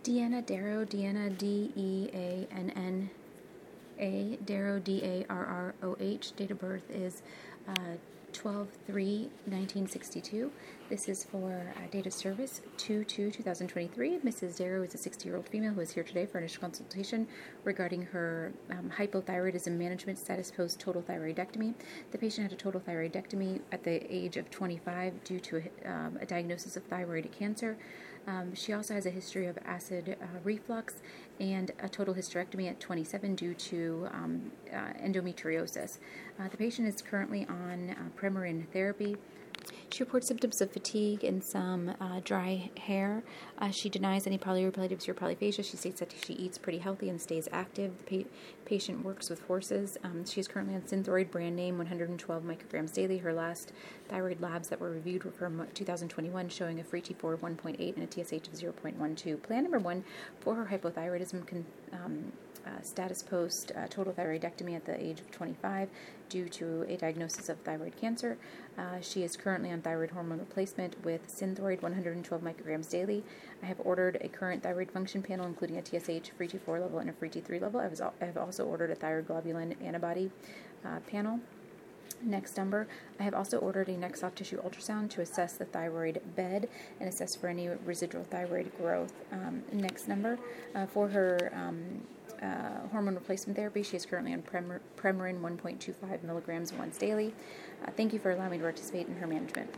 Deanna Darrow, Deanna Deanna, Darrow Darroh. Date of birth is 12/3/1962. This is for date of service 2/2/2023. Mrs. Darrow is a 60-year-old female who is here today for initial consultation regarding her hypothyroidism management status post total thyroidectomy. The patient had a total thyroidectomy at the age of 25 due to a diagnosis of thyroid cancer. She also has a history of acid reflux and a total hysterectomy at 27 due to endometriosis. The patient is currently on Premarin therapy. She reports symptoms of fatigue and some dry hair. She denies any polyurethylitis or polyphagia. She states that she eats pretty healthy and stays active. The patient works with horses. She is currently on Synthroid brand name, 112 micrograms daily. Her last thyroid labs that were reviewed were from 2021, showing a free T4 of 1.8 and a TSH of 0.12. Plan number 1 for her hypothyroidism status post total thyroidectomy at the age of 25 due to a diagnosis of thyroid cancer. She is currently on thyroid hormone replacement with Synthroid 112 micrograms daily. I have ordered a current thyroid function panel including a TSH, free T4 level, and a free T3 level. I have also ordered a thyroid globulin antibody panel. Next number, I have also ordered a neck soft tissue ultrasound to assess the thyroid bed and assess for any residual thyroid growth. Next number, for her hormone replacement therapy, she is currently on Premarin 1.25 milligrams once daily. Thank you for allowing me to participate in her management.